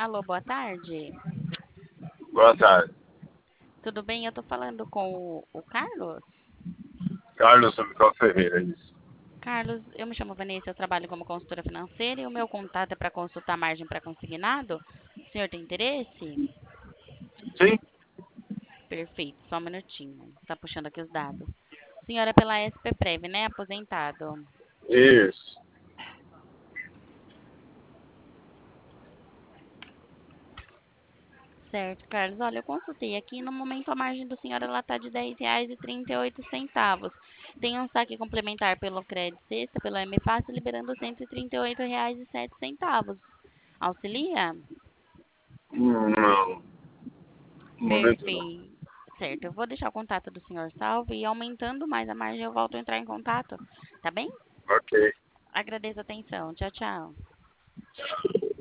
Alô, boa tarde. Boa tarde. Tudo bem? Eu tô falando com o Carlos. Carlos Samuel Ferreira, isso. Carlos, eu me chamo Vanessa, eu trabalho como consultora financeira e o meu contato é para consultar margem para consignado. O senhor tem interesse? Sim? Perfeito, só um minutinho. Tá puxando aqui os dados. O senhor é pela SPPrev, né? Aposentado. Isso. Certo, Carlos. Olha, eu consultei aqui. No momento, a margem do senhor ela está de R$ 10,38. Tem um saque complementar pelo Crédito Sexta, pelo M Fácil, liberando R$ 138,07. Auxilia? Não. No momento não. Perfeito. Certo, eu vou deixar o contato do senhor salvo e aumentando mais a margem eu volto a entrar em contato. Tá bem? Ok. Agradeço a atenção. Tchau, tchau.